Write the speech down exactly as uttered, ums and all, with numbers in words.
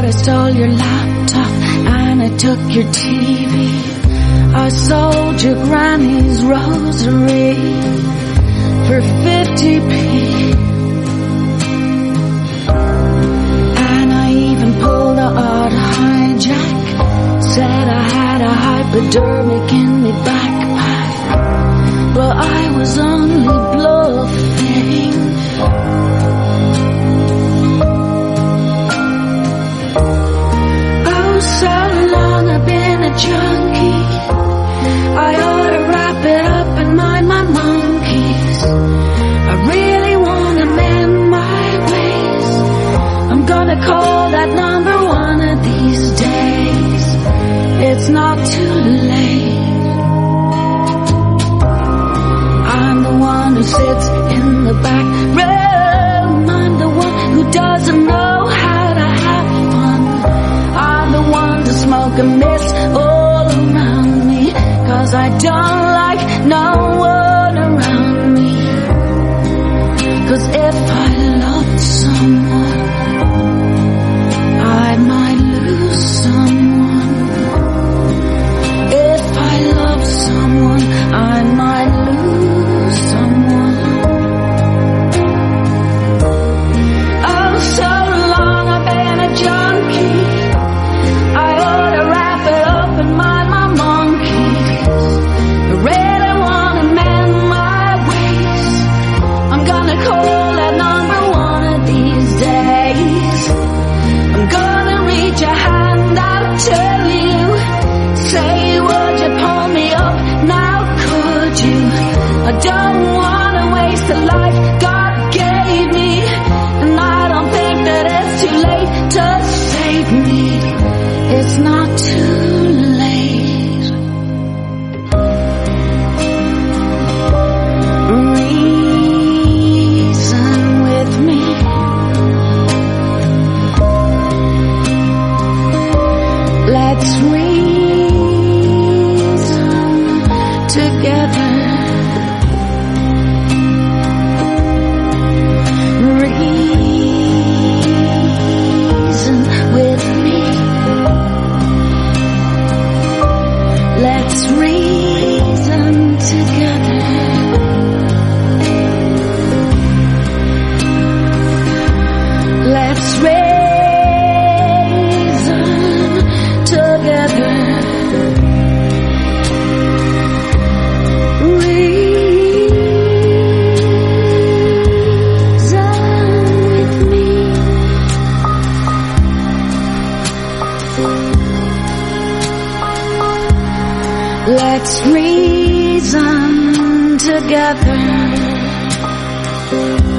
But I stole your laptop and I took your T V. I sold your granny's rosary for fifty p. And I even pulled a odd hijack. Said I had a hypodermic in my backpack, but I was only bluffing. Oh, so long I've been a junkie. I ought to wrap it up and mind my monkeys. I really want to mend my ways. I'm gonna call that number one of these days. It's not too late. I'm the one who sits in the back room. I'm the one who doesn't know how to have fun. I'm the one to smoke and miss all around me, 'cause I don't like no one around me. 'Cause if I loved someone, I might lose someone. If I love someone, I might lose someone. Oh, so long I've been a junkie. I ought to wrap it up and mind my monkeys. I really want to mend my ways. I'm gonna call that number one of these days. I'm gonna reach a hand out to you. Say, would you pull me up now, could you? I don't want to waste the life God gave me, and I don't think that it's too late to save me. It's not too late. Reason with me. Let's reason together. Reason with me. Let's reason together. Let's reason together. Reason with me. Let's reason together.